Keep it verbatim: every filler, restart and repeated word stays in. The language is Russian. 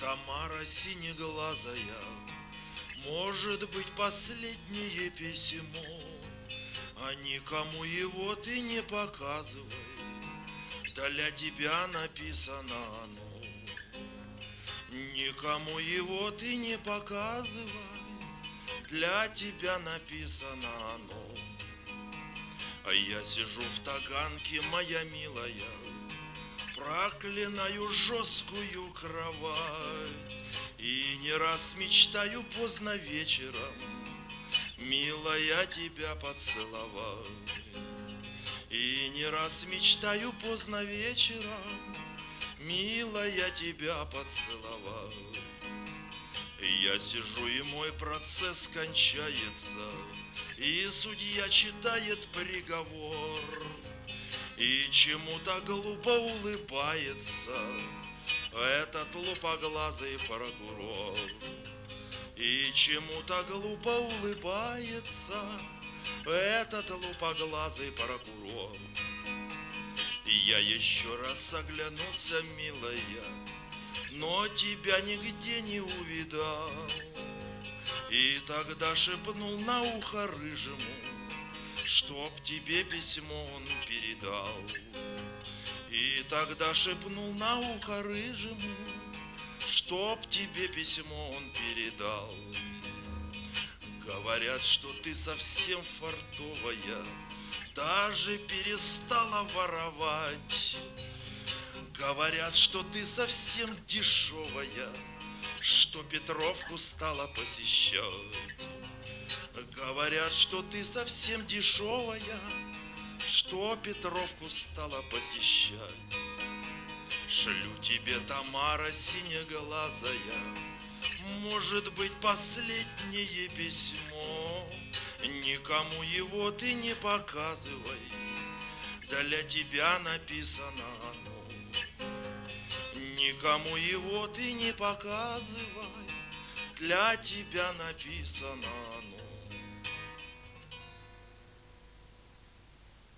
Тамара синеглазая, может быть, последнее письмо, а никому его ты не показывай, для тебя написано оно. Никому его ты не показывай, для тебя написано оно. А я сижу в таганке, моя милая, проклинаю жесткую кровать и не раз мечтаю поздно вечером, милая, тебя поцеловать. И не раз мечтаю поздно вечером, милая, тебя поцеловать. Я сижу, и мой процесс кончается, и судья читает приговор, и чему-то глупо улыбается этот лупоглазый прокурор. И чему-то глупо улыбается этот лупоглазый прокурор. И я еще раз оглянулся, милая, но тебя нигде не увидал. И тогда шепнул на ухо рыжему, чтоб тебе письмо он передал. И тогда шепнул на ухо рыжему, чтоб тебе письмо он передал. Говорят, что ты совсем фартовая, даже перестала воровать. Говорят, что ты совсем дешевая, что Петровку стала посещать. Говорят, что ты совсем дешевая, что Петровку стала посещать. Шлю тебе, Тамара синеглазая, может быть, последнее письмо. Никому его ты не показывай, для тебя написано оно. Никому его ты не показывай, для тебя написано оно.